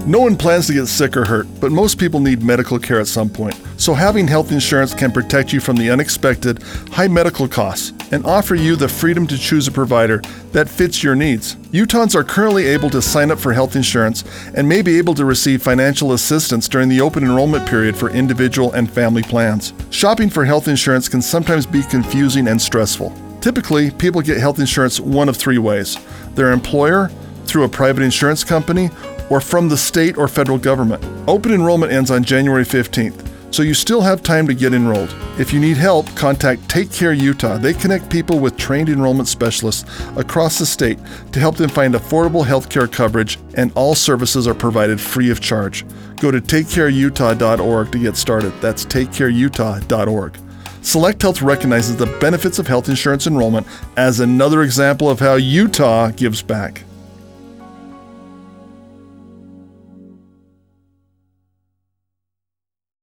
No one plans to get sick or hurt, but most people need medical care at some point. So having health insurance can protect you from the unexpected high medical costs and offer you the freedom to choose a provider that fits your needs. Utahns are currently able to sign up for health insurance and may be able to receive financial assistance during the open enrollment period for individual and family plans. Shopping for health insurance can sometimes be confusing and stressful. Typically, people get health insurance one of three ways: their employer, through a private insurance company, or from the state or federal government. Open enrollment ends on January 15th, so you still have time to get enrolled. If you need help, contact Take Care Utah. They connect people with trained enrollment specialists across the state to help them find affordable healthcare coverage, and all services are provided free of charge. Go to takecareutah.org to get started. That's takecareutah.org. Select Health recognizes the benefits of health insurance enrollment as another example of how Utah gives back.